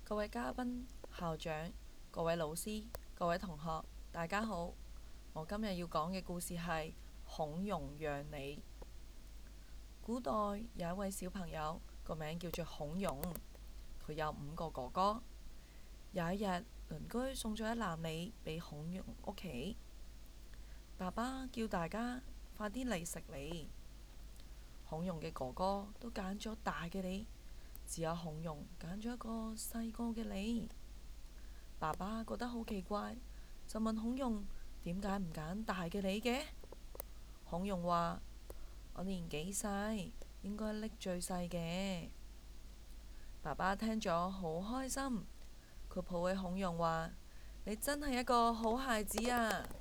各位嘉賓、校長、各位老師、各位同學，大家好。我今日要講嘅故事係孔融讓梨。古代有一位小朋友，個名叫做孔融，佢有5個哥哥。有一日，鄰居送咗一籃梨俾孔融屋企，爸爸叫大家快啲嚟食梨。孔融嘅哥哥都揀咗大嘅梨，只有孔融揀咗一個細個嘅梨。爸爸覺得好奇怪，就問孔融點解唔揀大嘅梨嘅？孔融話：我年紀細，應該拎最細嘅。爸爸聽咗好開心，佢抱起孔融話：你真係一個好孩子啊！